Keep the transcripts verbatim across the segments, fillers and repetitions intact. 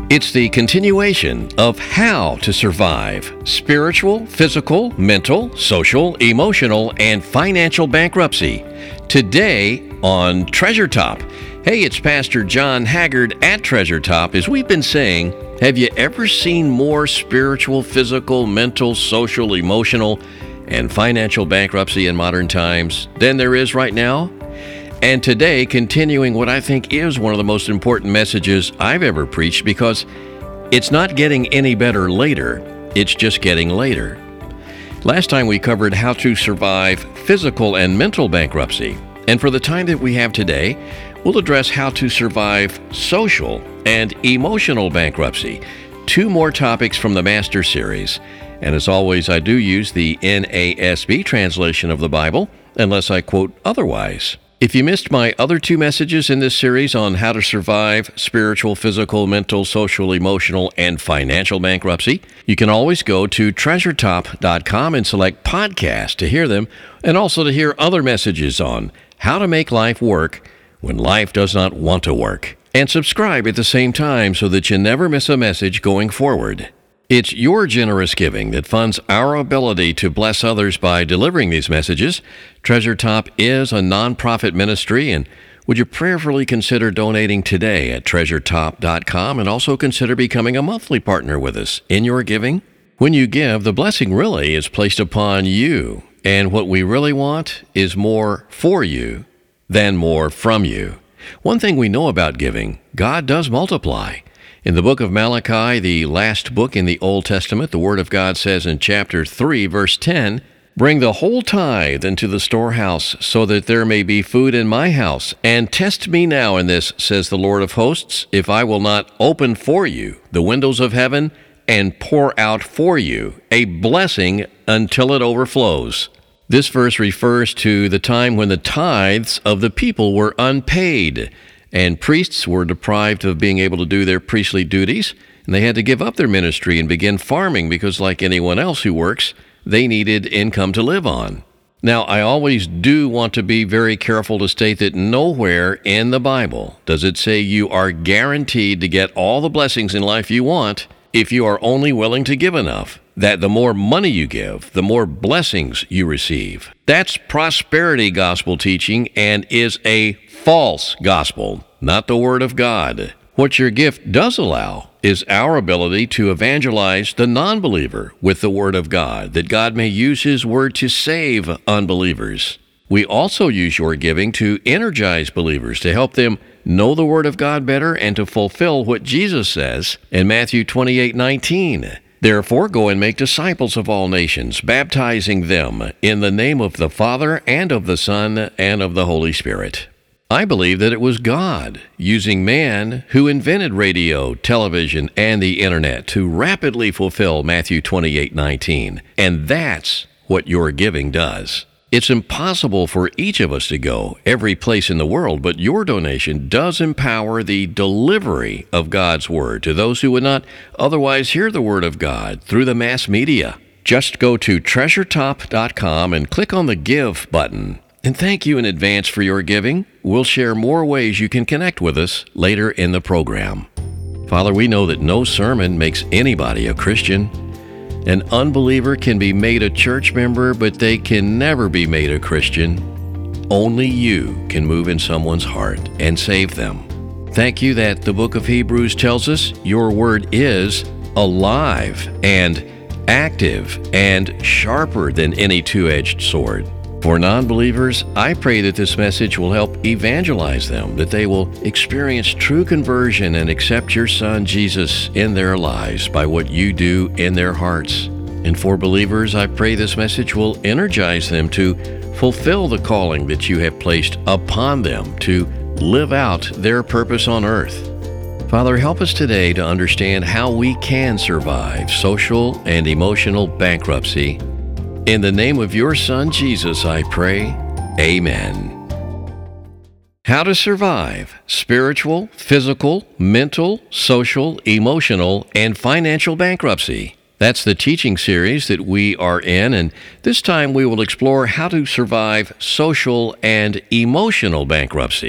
It's the continuation of how to survive spiritual, physical, mental, social, emotional, and financial bankruptcy. Today on Treasure Top. Hey, it's Pastor John Haggard at Treasure Top. As we've been saying, have you ever seen more spiritual, physical, mental, social, emotional, and financial bankruptcy in modern times than there is right now? And today, continuing what I think is one of the most important messages I've ever preached, because it's not getting any better later, it's just getting later. Last time we covered how to survive physical and mental bankruptcy. And for the time that we have today, we'll address how to survive social and emotional bankruptcy. Two more topics from the Master Series. And as always, I do use the N A S B translation of the Bible, unless I quote otherwise. If you missed my other two messages in this series on how to survive spiritual, physical, mental, social, emotional, and financial bankruptcy, you can always go to treasure top dot com and select podcast to hear them, and also to hear other messages on how to make life work when life does not want to work. And subscribe at the same time so that you never miss a message going forward. It's your generous giving that funds our ability to bless others by delivering these messages. Treasure Top is a nonprofit ministry, and would you prayerfully consider donating today at treasure top dot com, and also consider becoming a monthly partner with us in your giving? When you give, the blessing really is placed upon you, and what we really want is more for you than more from you. One thing we know about giving, God does multiply. In the book of Malachi, the last book in the Old Testament, the Word of God says in chapter three, verse ten, "Bring the whole tithe into the storehouse, so that there may be food in my house. And test me now in this, says the Lord of hosts, if I will not open for you the windows of heaven and pour out for you a blessing until it overflows." This verse refers to the time when the tithes of the people were unpaid, and priests were deprived of being able to do their priestly duties, and they had to give up their ministry and begin farming because, like anyone else who works, they needed income to live on. Now, I always do want to be very careful to state that nowhere in the Bible does it say you are guaranteed to get all the blessings in life you want if you are only willing to give enough. That the more money you give, the more blessings you receive. That's prosperity gospel teaching and is a false gospel, not the Word of God. What your gift does allow is our ability to evangelize the non-believer with the Word of God, that God may use His Word to save unbelievers. We also use your giving to energize believers, to help them know the Word of God better and to fulfill what Jesus says in Matthew twenty-eight nineteen. "Therefore, go and make disciples of all nations, baptizing them in the name of the Father and of the Son and of the Holy Spirit." I believe that it was God, using man, who invented radio, television, and the internet to rapidly fulfill Matthew twenty-eight nineteen. And that's what your giving does. It's impossible for each of us to go every place in the world, but your donation does empower the delivery of God's Word to those who would not otherwise hear the Word of God through the mass media. Just go to treasure top dot com and click on the Give button. And thank you in advance for your giving. We'll share more ways you can connect with us later in the program. Father, we know that no sermon makes anybody a Christian. An unbeliever can be made a church member, but they can never be made a Christian. Only you can move in someone's heart and save them. Thank you that the book of Hebrews tells us your word is alive and active and sharper than any two-edged sword. For non-believers, I pray that this message will help evangelize them, that they will experience true conversion and accept your Son, Jesus, in their lives by what you do in their hearts. And for believers, I pray this message will energize them to fulfill the calling that you have placed upon them to live out their purpose on earth. Father, help us today to understand how we can survive social and emotional bankruptcy. In the name of your Son, Jesus, I pray. Amen. How to survive spiritual, physical, mental, social, emotional, and financial bankruptcy. That's the teaching series that we are in, and this time we will explore how to survive social and emotional bankruptcy.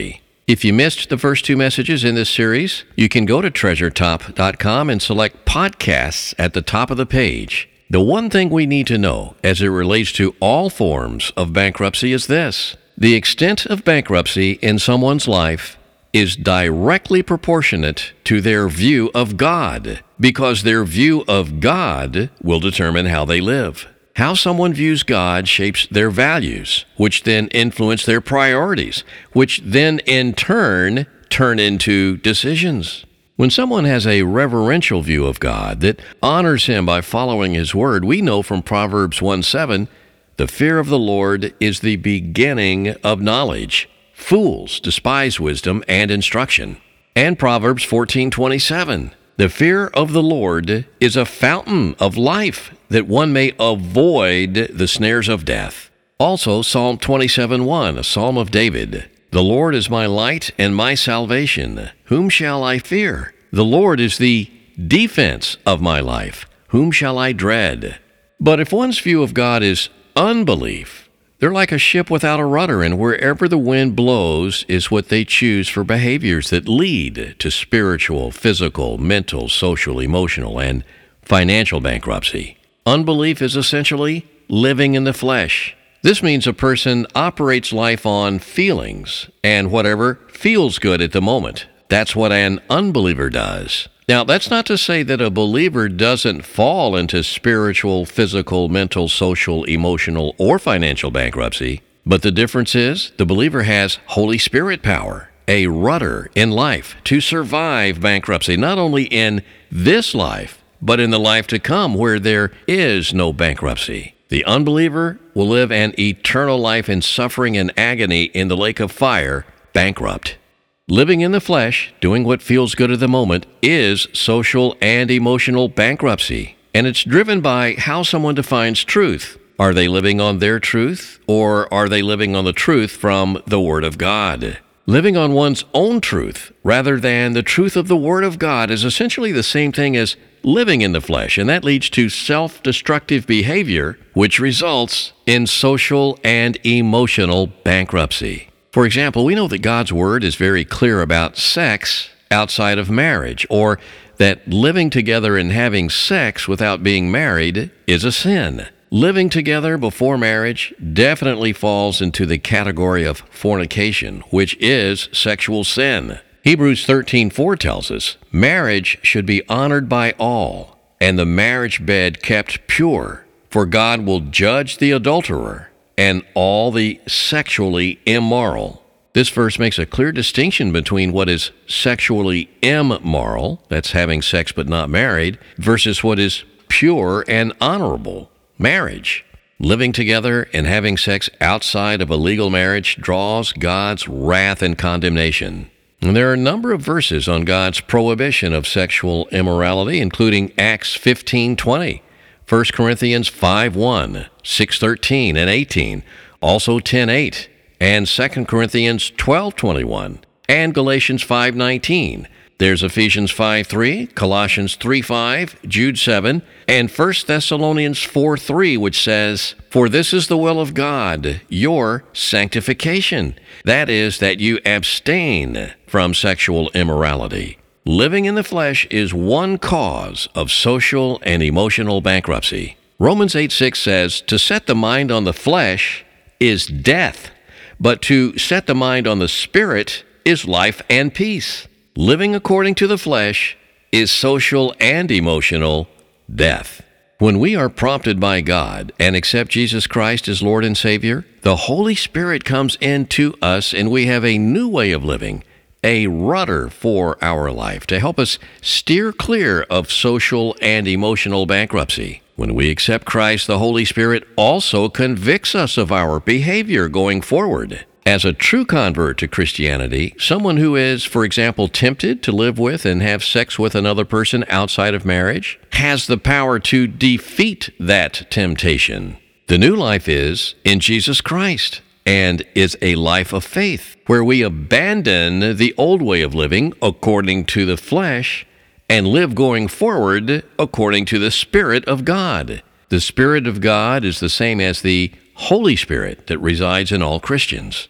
If you missed the first two messages in this series, you can go to treasure top dot com and select podcasts at the top of the page. The one thing we need to know as it relates to all forms of bankruptcy is this: the extent of bankruptcy in someone's life is directly proportionate to their view of God, because their view of God will determine how they live. How someone views God shapes their values, which then influence their priorities, which then in turn turn into decisions. When someone has a reverential view of God that honors Him by following His word, we know from Proverbs one seven, the fear of the Lord is the beginning of knowledge. Fools despise wisdom and instruction. And Proverbs fourteen twenty-seven, the fear of the Lord is a fountain of life, that one may avoid the snares of death. Also, Psalm twenty-seven one, a psalm of David. The Lord is my light and my salvation. Whom shall I fear? The Lord is the defense of my life. Whom shall I dread? But if one's view of God is unbelief, they're like a ship without a rudder, and wherever the wind blows is what they choose for behaviors that lead to spiritual, physical, mental, social, emotional, and financial bankruptcy. Unbelief is essentially living in the flesh. This means a person operates life on feelings and whatever feels good at the moment. That's what an unbeliever does. Now, that's not to say that a believer doesn't fall into spiritual, physical, mental, social, emotional, or financial bankruptcy, but the difference is the believer has Holy Spirit power, a rudder in life to survive bankruptcy, not only in this life, but in the life to come where there is no bankruptcy. The unbeliever will live an eternal life in suffering and agony in the lake of fire, bankrupt. Living in the flesh, doing what feels good at the moment, is social and emotional bankruptcy, and it's driven by how someone defines truth. Are they living on their truth, or are they living on the truth from the Word of God? Living on one's own truth rather than the truth of the Word of God is essentially the same thing as living in the flesh, and that leads to self-destructive behavior, which results in social and emotional bankruptcy. For example, we know that God's Word is very clear about sex outside of marriage, or that living together and having sex without being married is a sin. Living together before marriage definitely falls into the category of fornication, which is sexual sin. Hebrews thirteen four tells us, marriage should be honored by all, and the marriage bed kept pure, for God will judge the adulterer and all the sexually immoral. This verse makes a clear distinction between what is sexually immoral, that's having sex but not married, versus what is pure and honorable, marriage. Living together and having sex outside of a legal marriage draws God's wrath and condemnation. And there are a number of verses on God's prohibition of sexual immorality, including Acts fifteen twenty, First Corinthians five one, six thirteen and eighteen, also ten eight, and Second Corinthians twelve twenty-one, and Galatians five nineteen. There's Ephesians five three, Colossians three five, Jude seven, and First Thessalonians four three, which says, "For this is the will of God, your sanctification, that is, that you abstain from sexual immorality." Living in the flesh is one cause of social and emotional bankruptcy. Romans eight six says, "To set the mind on the flesh is death, but to set the mind on the Spirit is life and peace." Living according to the flesh is social and emotional death. When we are prompted by God and accept Jesus Christ as Lord and Savior, the Holy Spirit comes into us and we have a new way of living, a rudder for our life to help us steer clear of social and emotional bankruptcy. When we accept Christ, the Holy Spirit also convicts us of our behavior going forward. As a true convert to Christianity, someone who is, for example, tempted to live with and have sex with another person outside of marriage, has the power to defeat that temptation. The new life is in Jesus Christ, and is a life of faith, where we abandon the old way of living according to the flesh and live going forward according to the Spirit of God. The Spirit of God is the same as the Holy Spirit that resides in all Christians.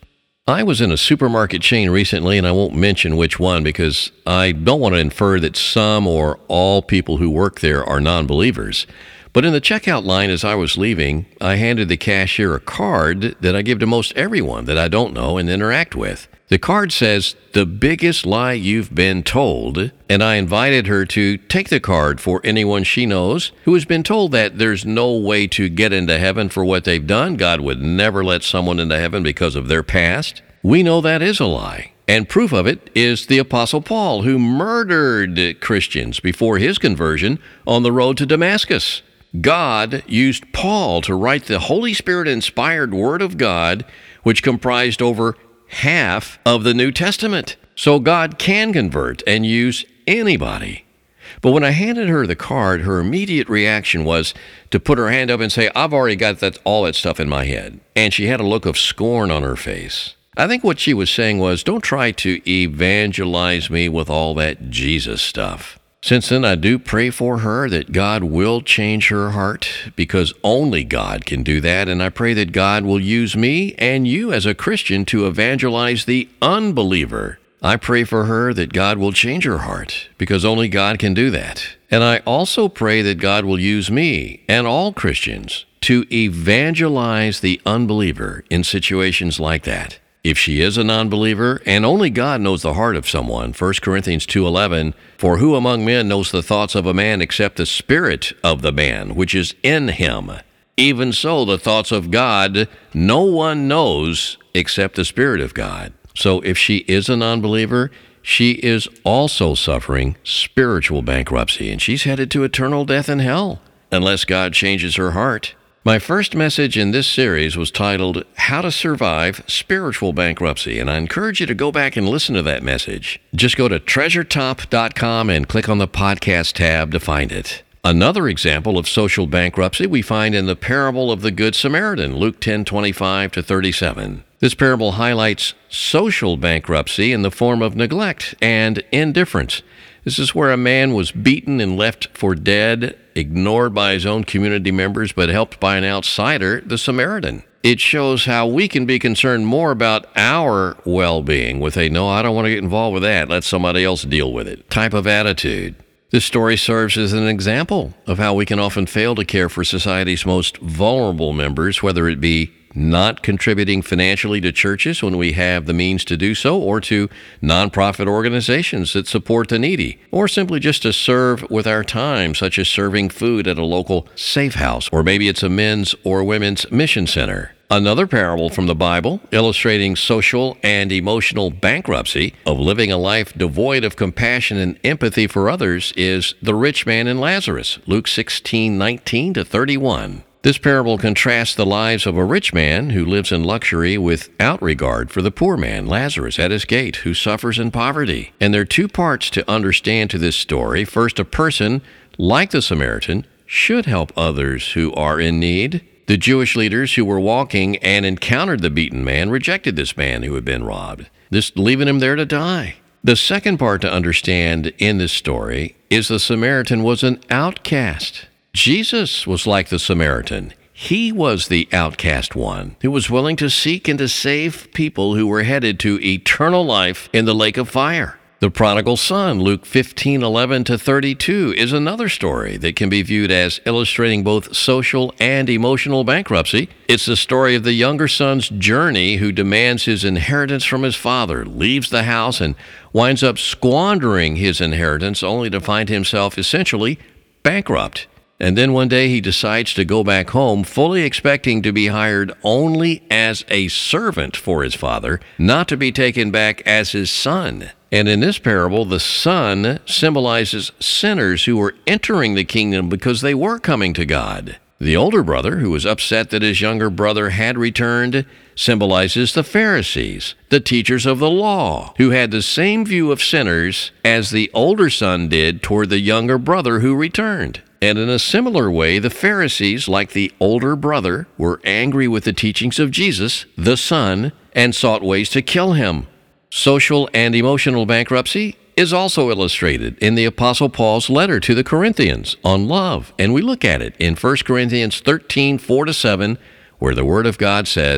I was in a supermarket chain recently, and I won't mention which one because I don't want to infer that some or all people who work there are non-believers. But in the checkout line as I was leaving, I handed the cashier a card that I give to most everyone that I don't know and interact with. The card says, "The biggest lie you've been told," and I invited her to take the card for anyone she knows who has been told that there's no way to get into heaven for what they've done. God would never let someone into heaven because of their past. We know that is a lie. And proof of it is the Apostle Paul, who murdered Christians before his conversion on the road to Damascus. God used Paul to write the Holy Spirit-inspired Word of God, which comprised over half of the New Testament. So God can convert and use anybody. But when I handed her the card, her immediate reaction was to put her hand up and say, "I've already got that all that stuff in my head." And she had a look of scorn on her face. I think what she was saying was, "Don't try to evangelize me with all that Jesus stuff." Since then, I do pray for her that God will change her heart, because only God can do that, and I pray that God will use me and you as a Christian to evangelize the unbeliever. I pray for her that God will change her heart, because only God can do that. And I also pray that God will use me and all Christians to evangelize the unbeliever in situations like that. If she is a non-believer, and only God knows the heart of someone, First Corinthians two eleven, "For who among men knows the thoughts of a man except the spirit of the man, which is in him? Even so, the thoughts of God no one knows except the Spirit of God." So if she is a non-believer, she is also suffering spiritual bankruptcy, and she's headed to eternal death in hell, unless God changes her heart. My first message in this series was titled, How to Survive Spiritual Bankruptcy, and I encourage you to go back and listen to that message. Just go to treasure top dot com and click on the podcast tab to find it. Another example of social bankruptcy we find in the parable of the Good Samaritan, Luke ten twenty-five to thirty-seven. This parable highlights social bankruptcy in the form of neglect and indifference. This is where a man was beaten and left for dead, ignored by his own community members, but helped by an outsider, the Samaritan. It shows how we can be concerned more about our well-being with a, "no, I don't want to get involved with that, let somebody else deal with it" type of attitude. This story serves as an example of how we can often fail to care for society's most vulnerable members, whether it be not contributing financially to churches when we have the means to do so, or to nonprofit organizations that support the needy, or simply just to serve with our time, such as serving food at a local safe house, or maybe it's a men's or women's mission center. Another parable from the Bible illustrating social and emotional bankruptcy of living a life devoid of compassion and empathy for others is the rich man and Lazarus, Luke sixteen nineteen to thirty-one. This parable contrasts the lives of a rich man who lives in luxury without regard for the poor man, Lazarus, at his gate, who suffers in poverty. And there are two parts to understand to this story. First, a person like the Samaritan should help others who are in need. The Jewish leaders who were walking and encountered the beaten man rejected this man who had been robbed, just leaving him there to die. The second part to understand in this story is the Samaritan was an outcast. Jesus was like the Samaritan. He was the outcast one who was willing to seek and to save people who were headed to eternal life in the lake of fire. The prodigal son, Luke fifteen eleven to thirty-two, is another story that can be viewed as illustrating both social and emotional bankruptcy. It's the story of the younger son's journey who demands his inheritance from his father, leaves the house, and winds up squandering his inheritance only to find himself essentially bankrupt. And then one day he decides to go back home, fully expecting to be hired only as a servant for his father, not to be taken back as his son. And in this parable, the son symbolizes sinners who were entering the kingdom because they were coming to God. The older brother, who was upset that his younger brother had returned, symbolizes the Pharisees, the teachers of the law, who had the same view of sinners as the older son did toward the younger brother who returned. And in a similar way, the Pharisees, like the older brother, were angry with the teachings of Jesus, the Son, and sought ways to kill him. Social and emotional bankruptcy is also illustrated in the Apostle Paul's letter to the Corinthians on love, and we look at it in First Corinthians thirteen four to seven, where the Word of God says,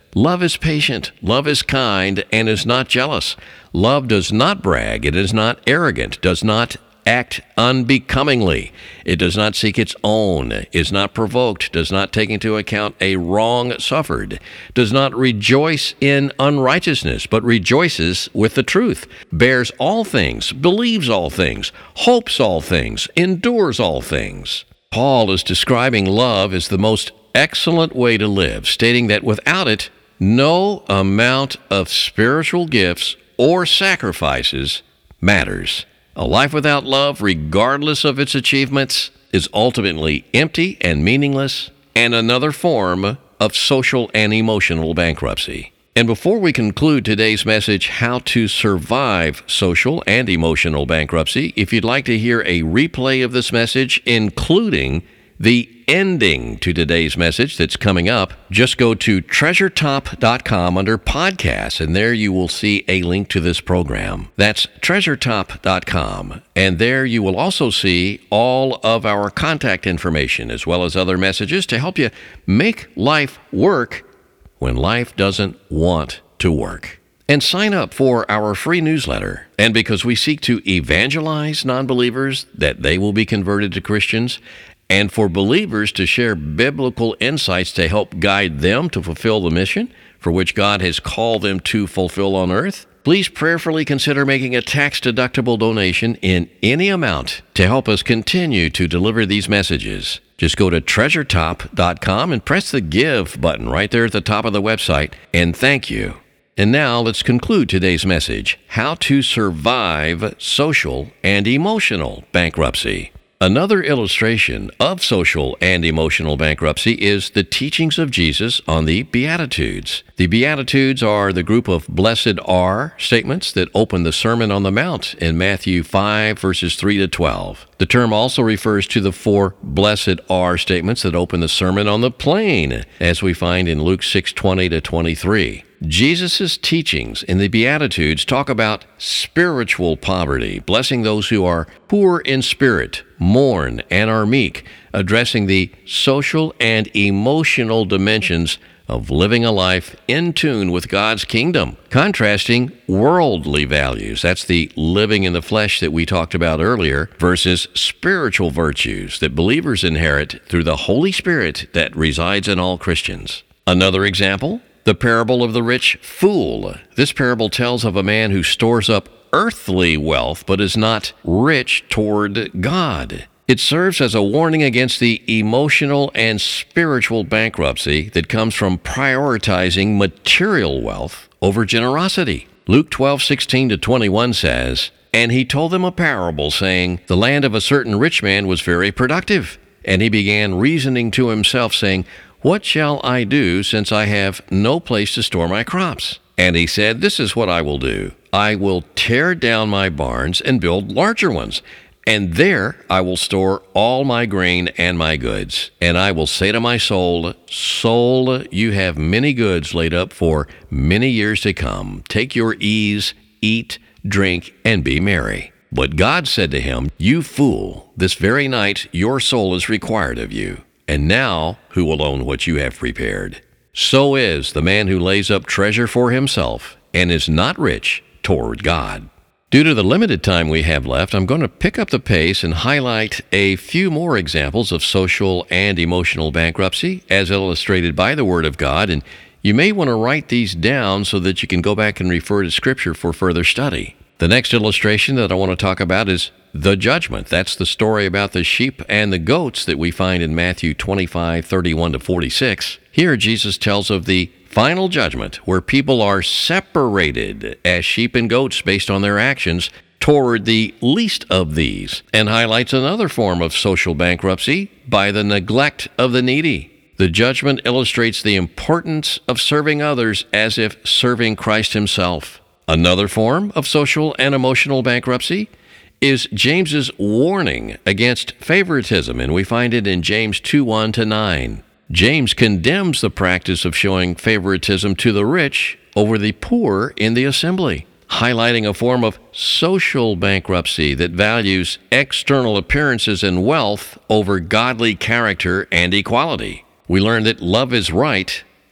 Love is patient, love is kind, and is not jealous. Love does not brag, it is not arrogant, does not act unbecomingly. It does not seek its own, is not provoked, does not take into account a wrong suffered, does not rejoice in unrighteousness, but rejoices with the truth, bears all things, believes all things, hopes all things, endures all things. Paul is describing love as the most excellent way to live, stating that without it, no amount of spiritual gifts or sacrifices matters. A life without love, regardless of its achievements, is ultimately empty and meaningless, and another form of social and emotional bankruptcy. And before we conclude today's message, How to Survive Social and Emotional Bankruptcy, if you'd like to hear a replay of this message, including the ending to today's message that's coming up, just go to treasure top dot com under podcasts, and there you will see a link to this program. That's treasure top dot com, and there you will also see all of our contact information as well as other messages to help you make life work when life doesn't want to work. And sign up for our free newsletter. And because we seek to evangelize non-believers that they will be converted to Christians, and for believers to share biblical insights to help guide them to fulfill the mission for which God has called them to fulfill on earth, please prayerfully consider making a tax-deductible donation in any amount to help us continue to deliver these messages. Just go to treasure top dot com and press the Give button right there at the top of the website, and thank you. And now let's conclude today's message, How to Survive Social and Emotional Bankruptcy. Another illustration of social and emotional bankruptcy is the teachings of Jesus on the Beatitudes. The Beatitudes are the group of blessed are statements that open the Sermon on the Mount in Matthew five, verses three to twelve. The term also refers to the four blessed are statements that open the Sermon on the Plain, as we find in Luke six, twenty to twenty-three. Jesus' teachings in the Beatitudes talk about spiritual poverty, blessing those who are poor in spirit, mourn, and are meek, addressing the social and emotional dimensions of living a life in tune with God's kingdom, contrasting worldly values, that's the living in the flesh that we talked about earlier, versus spiritual virtues that believers inherit through the Holy Spirit that resides in all Christians. Another example, the parable of the rich fool. This parable tells of a man who stores up earthly wealth but is not rich toward God. It serves as a warning against the emotional and spiritual bankruptcy that comes from prioritizing material wealth over generosity. Luke twelve, sixteen to twenty-one says, "And he told them a parable, saying, The land of a certain rich man was very productive. And he began reasoning to himself, saying, What shall I do, since I have no place to store my crops? And he said, This is what I will do. I will tear down my barns and build larger ones, and there I will store all my grain and my goods. And I will say to my soul, Soul, you have many goods laid up for many years to come. Take your ease, eat, drink, and be merry. But God said to him, You fool, this very night your soul is required of you. And now, who will own what you have prepared? So is the man who lays up treasure for himself and is not rich toward God." Due to the limited time we have left, I'm going to pick up the pace and highlight a few more examples of social and emotional bankruptcy as illustrated by the Word of God, and you may want to write these down so that you can go back and refer to Scripture for further study. The next illustration that I want to talk about is the judgment. That's the story about the sheep and the goats that we find in Matthew twenty-five, thirty-one to forty-six. Here Jesus tells of the final judgment where people are separated as sheep and goats based on their actions toward the least of these, and highlights another form of social bankruptcy by the neglect of the needy. The judgment illustrates the importance of serving others as if serving Christ himself. Another form of social and emotional bankruptcy is James's warning against favoritism, and we find it in James two, one to nine. James condemns the practice of showing favoritism to the rich over the poor in the assembly, highlighting a form of social bankruptcy that values external appearances and wealth over godly character and equality. We learn that love is right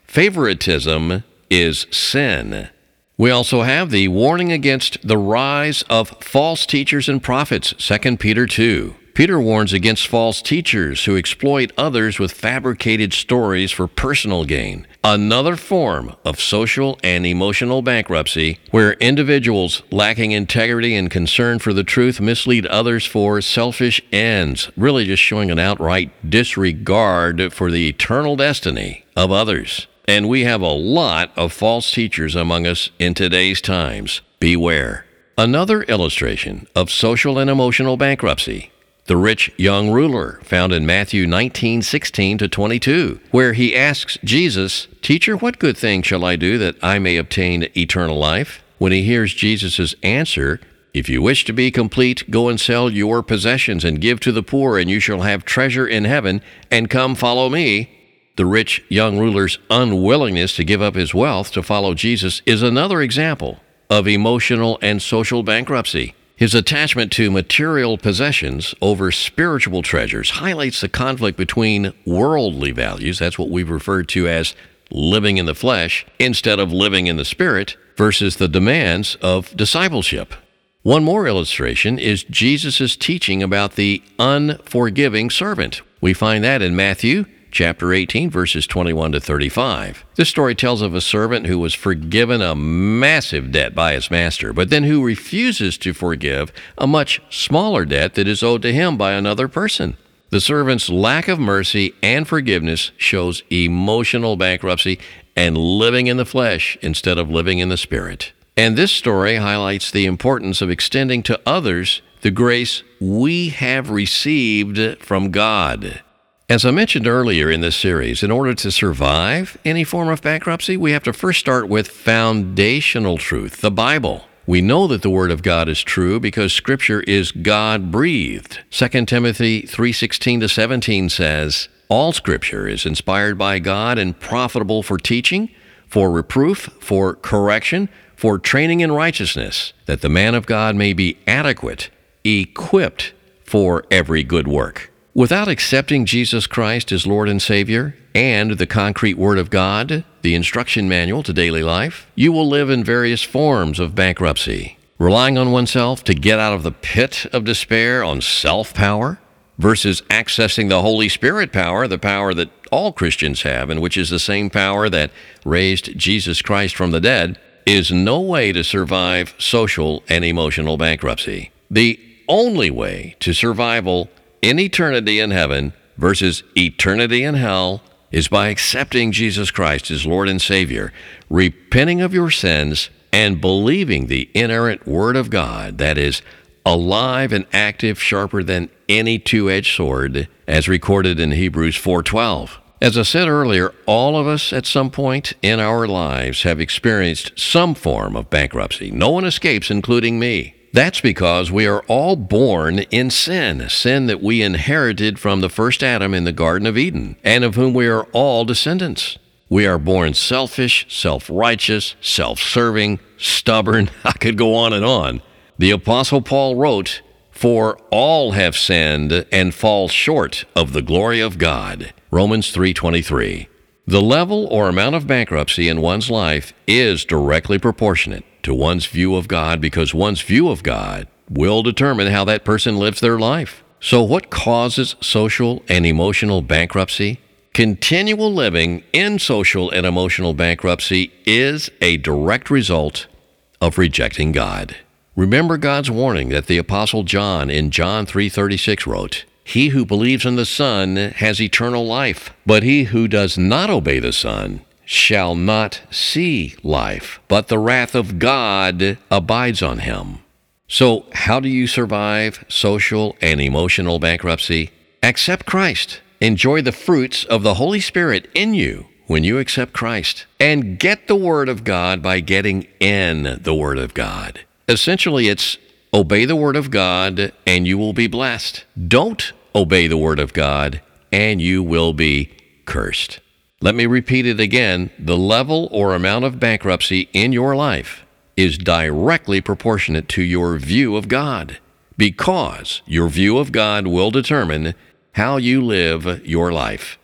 Favoritism is sin. We also have the warning against the rise of false teachers and prophets, Second Peter two. Peter warns against false teachers who exploit others with fabricated stories for personal gain, another form of social and emotional bankruptcy where individuals lacking integrity and concern for the truth mislead others for selfish ends, really just showing an outright disregard for the eternal destiny of others. And we have a lot of false teachers among us in today's times. Beware. Another illustration of social and emotional bankruptcy. The rich young ruler, found in Matthew nineteen, sixteen to twenty-two, where he asks Jesus, "Teacher, what good thing shall I do that I may obtain eternal life?" When he hears Jesus' answer, "If you wish to be complete, go and sell your possessions and give to the poor, and you shall have treasure in heaven, and come follow me." The rich young ruler's unwillingness to give up his wealth to follow Jesus is another example of emotional and social bankruptcy. His attachment to material possessions over spiritual treasures highlights the conflict between worldly values, that's what we've referred to as living in the flesh, instead of living in the spirit, versus the demands of discipleship. One more illustration is Jesus' teaching about the unforgiving servant. We find that in Matthew chapter eighteen, verses twenty-one to thirty-five. This story tells of a servant who was forgiven a massive debt by his master, but then who refuses to forgive a much smaller debt that is owed to him by another person. The servant's lack of mercy and forgiveness shows emotional bankruptcy and living in the flesh instead of living in the spirit. And this story highlights the importance of extending to others the grace we have received from God. As I mentioned earlier in this series, in order to survive any form of bankruptcy, we have to first start with foundational truth, the Bible. We know that the Word of God is true because Scripture is God-breathed. Second Timothy three sixteen to seventeen says, "All Scripture is inspired by God and profitable for teaching, for reproof, for correction, for training in righteousness, that the man of God may be adequate, equipped for every good work." Without accepting Jesus Christ as Lord and Savior and the concrete Word of God, the instruction manual to daily life, you will live in various forms of bankruptcy. Relying on oneself to get out of the pit of despair on self-power versus accessing the Holy Spirit power, the power that all Christians have, and which is the same power that raised Jesus Christ from the dead, is no way to survive social and emotional bankruptcy. The only way to survival in eternity in heaven versus eternity in hell is by accepting Jesus Christ as Lord and Savior, repenting of your sins, and believing the inerrant Word of God that is alive and active, sharper than any two-edged sword, as recorded in Hebrews four twelve. As I said earlier, all of us at some point in our lives have experienced some form of bankruptcy. No one escapes, including me. That's because we are all born in sin, sin that we inherited from the first Adam in the Garden of Eden, and of whom we are all descendants. We are born selfish, self-righteous, self-serving, stubborn. I could go on and on. The Apostle Paul wrote, "For all have sinned and fall short of the glory of God." Romans three twenty-three. The level or amount of bankruptcy in one's life is directly proportionate to one's view of God, because one's view of God will determine how that person lives their life. So what causes social and emotional bankruptcy? Continual living in social and emotional bankruptcy is a direct result of rejecting God. Remember God's warning that the Apostle John in John three thirty-six wrote, "He who believes in the Son has eternal life, but he who does not obey the Son shall not see life, but the wrath of God abides on him." So how do you survive social and emotional bankruptcy? Accept Christ. Enjoy the fruits of the Holy Spirit in you when you accept Christ. And get the Word of God by getting in the Word of God. Essentially, it's obey the Word of God and you will be blessed. Don't obey the Word of God and you will be cursed. Let me repeat it again. The level or amount of bankruptcy in your life is directly proportionate to your view of God, because your view of God will determine how you live your life.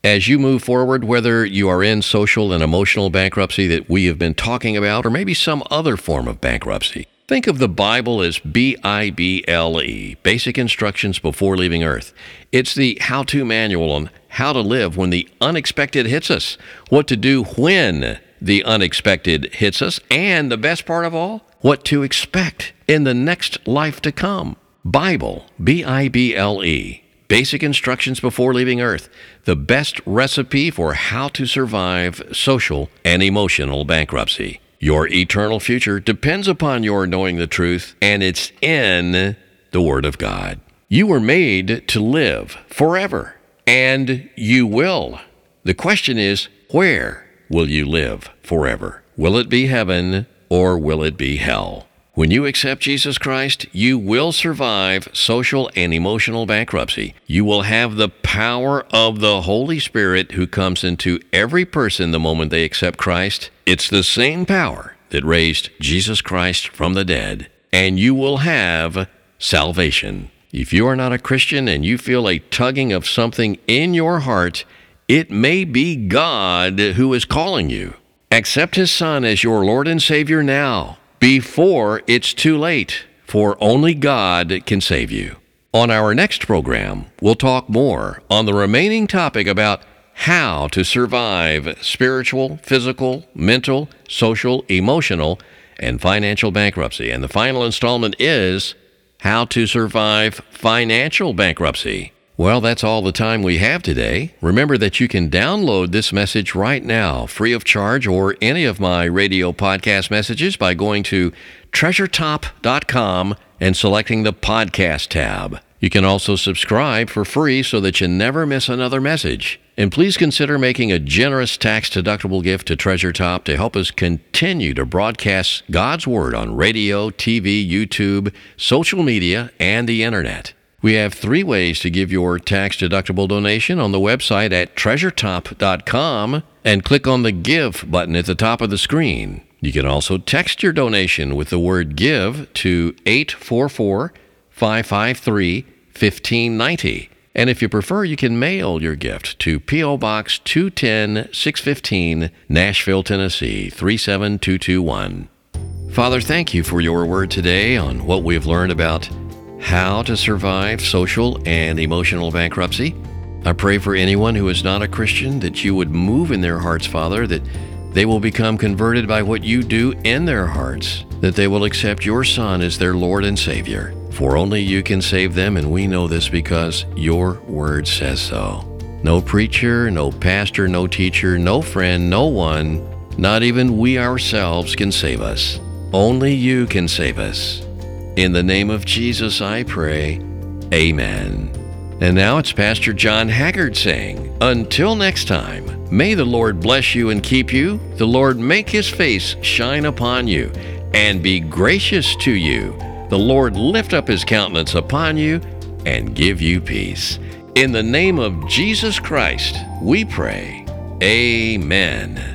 As you move forward, whether you are in social and emotional bankruptcy that we have been talking about, or maybe some other form of bankruptcy, think of the Bible as B I B L E, Basic Instructions Before Leaving Earth. It's the how-to manual on how to live when the unexpected hits us, what to do when the unexpected hits us, and the best part of all, what to expect in the next life to come. Bible, B I B L E, Basic Instructions Before Leaving Earth, the best recipe for how to survive social and emotional bankruptcy. Your eternal future depends upon your knowing the truth, and it's in the Word of God. You were made to live forever, and you will. The question is, where will you live forever? Will it be heaven or will it be hell? When you accept Jesus Christ, you will survive social and emotional bankruptcy. You will have the power of the Holy Spirit who comes into every person the moment they accept Christ. It's the same power that raised Jesus Christ from the dead, and you will have salvation. If you are not a Christian and you feel a tugging of something in your heart, it may be God who is calling you. Accept His Son as your Lord and Savior now, before it's too late, for only God can save you. On our next program, we'll talk more on the remaining topic about how to survive spiritual, physical, mental, social, emotional, and financial bankruptcy. And the final installment is how to survive financial bankruptcy. Well, that's all the time we have today. Remember that you can download this message right now, free of charge, or any of my radio podcast messages by going to treasure top dot com and selecting the podcast tab. You can also subscribe for free so that you never miss another message. And please consider making a generous tax-deductible gift to Treasure Top to help us continue to broadcast God's Word on radio, T V, YouTube, social media, and the Internet. We have three ways to give your tax-deductible donation on the website at treasure top dot com and click on the Give button at the top of the screen. You can also text your donation with the word GIVE to eight four four, five five three, one five nine zero. And if you prefer, you can mail your gift to P O. Box two ten, six fifteen, Nashville, Tennessee, three seven two two one. Father, thank you for your word today on what we've learned about how to survive social and emotional bankruptcy. I pray for anyone who is not a Christian that you would move in their hearts, Father, that they will become converted by what you do in their hearts, that they will accept your Son as their Lord and Savior. For only you can save them, and we know this because your word says so. No preacher, no pastor, no teacher, no friend, no one, not even we ourselves can save us. Only you can save us. In the name of Jesus, I pray. Amen. And now it's Pastor John Haggard saying, until next time, may the Lord bless you and keep you. The Lord make His face shine upon you and be gracious to you. The Lord lift up His countenance upon you and give you peace. In the name of Jesus Christ, we pray. Amen.